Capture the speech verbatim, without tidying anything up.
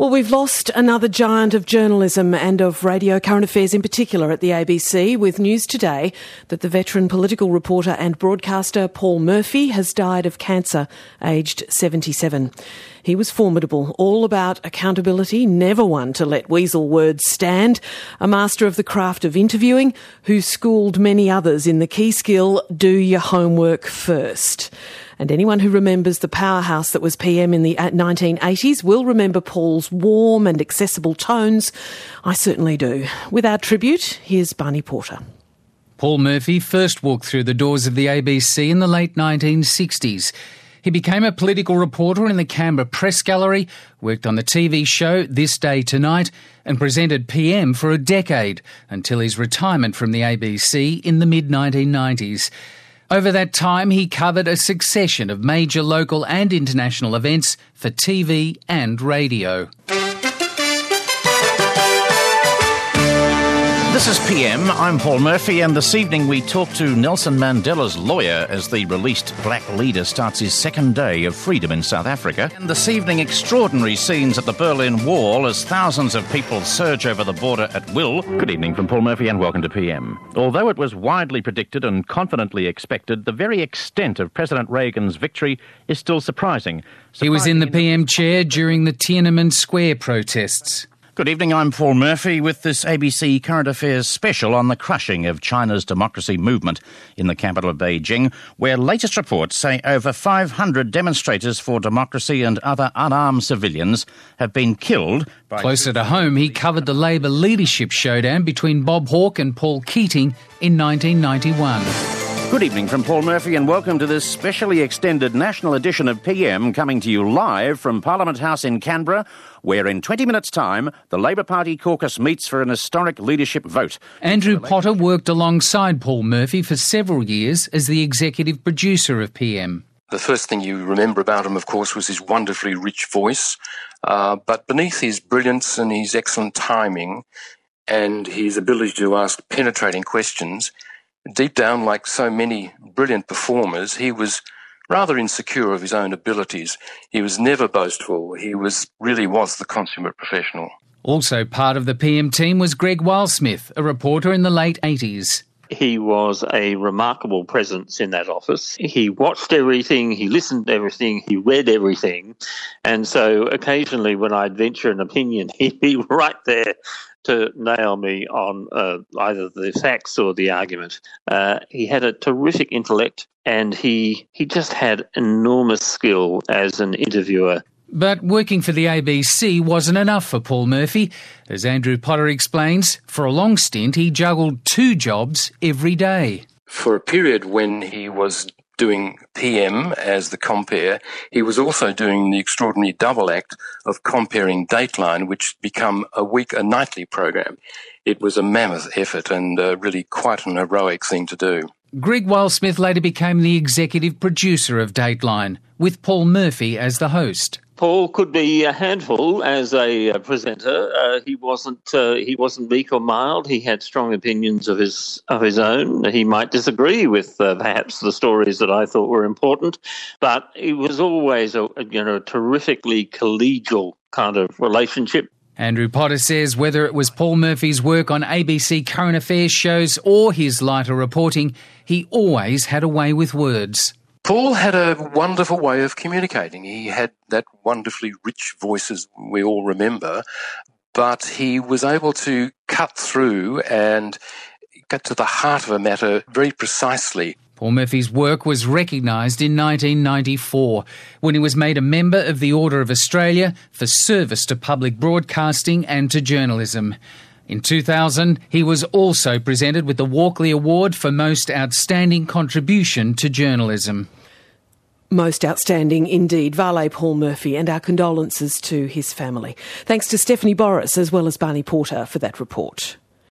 Well, we've lost another giant of journalism and of radio current affairs in particular at the A B C, with news today that the veteran political reporter and broadcaster Paul Murphy has died of cancer, aged seventy-seven. He was formidable, all about accountability, never one to let weasel words stand, a master of the craft of interviewing, who schooled many others in the key skill, do your homework first. And anyone who remembers the powerhouse that was P M in the nineteen eighties will remember Paul's warm and accessible tones. I certainly do. With our tribute, here's Barney Porter. Paul Murphy first walked through the doors of the A B C in the late nineteen sixties. He became a political reporter in the Canberra Press Gallery, worked on the T V show This Day Tonight, and presented P M for a decade, until his retirement from the A B C in the mid nineteen nineties. Over that time, he covered a succession of major local and international events for T V and radio. This is P M, I'm Paul Murphy, and this evening we talk to Nelson Mandela's lawyer as the released black leader starts his second day of freedom in South Africa. And this evening, extraordinary scenes at the Berlin Wall as thousands of people surge over the border at will. Good evening from Paul Murphy and welcome to P M. Although it was widely predicted and confidently expected, the very extent of President Reagan's victory is still surprising. surprising he was in the P M chair during the Tiananmen Square protests. Good evening, I'm Paul Murphy with this A B C Current Affairs special on the crushing of China's democracy movement in the capital of Beijing, where latest reports say over five hundred demonstrators for democracy and other unarmed civilians have been killed. By Closer to home, he covered the Labour leadership showdown between Bob Hawke and Paul Keating in nineteen ninety-one. Good evening from Paul Murphy and welcome to this specially extended national edition of P M, coming to you live from Parliament House in Canberra, where in twenty minutes' time the Labour Party caucus meets for an historic leadership vote. Andrew Potter worked alongside Paul Murphy for several years as the executive producer of P M. The first thing you remember about him, of course, was his wonderfully rich voice, uh, but beneath his brilliance and his excellent timing and his ability to ask penetrating questions, deep down, like so many brilliant performers, he was rather insecure of his own abilities. He was never boastful. He was really was the consummate professional. Also part of the P M team was Greg Wilesmith, a reporter in the late eighties. He was a remarkable presence in that office. He watched everything, he listened to everything, he read everything. And so occasionally when I'd venture an opinion, he'd be right there to nail me on uh, either the facts or the argument. Uh, he had a terrific intellect and he he just had enormous skill as an interviewer. But working for the A B C wasn't enough for Paul Murphy. As Andrew Potter explains, for a long stint he juggled two jobs every day. For a period when he was doing P M as the compere, he was also doing the extraordinary double act of comparing Dateline, which become a week, a nightly program. It was a mammoth effort and uh, really quite an heroic thing to do. Greg Wilesmith later became the executive producer of Dateline, with Paul Murphy as the host. Paul could be a handful as a uh, presenter. Uh, he wasn't uh, he wasn't meek or mild. He had strong opinions of his of his own. He might disagree with uh, perhaps the stories that I thought were important, but it was always a you know terrifically collegial kind of relationship. Andrew Potter says whether it was Paul Murphy's work on A B C current affairs shows or his lighter reporting, he always had a way with words. Paul had a wonderful way of communicating. He had that wonderfully rich voice, as we all remember, but he was able to cut through and get to the heart of a matter very precisely. Paul Murphy's work was recognised in nineteen ninety-four when he was made a member of the Order of Australia for service to public broadcasting and to journalism. In two thousand, he was also presented with the Walkley Award for Most Outstanding Contribution to Journalism. Most outstanding indeed, Vale Paul Murphy, and our condolences to his family. Thanks to Stephanie Boris as well as Barney Porter for that report.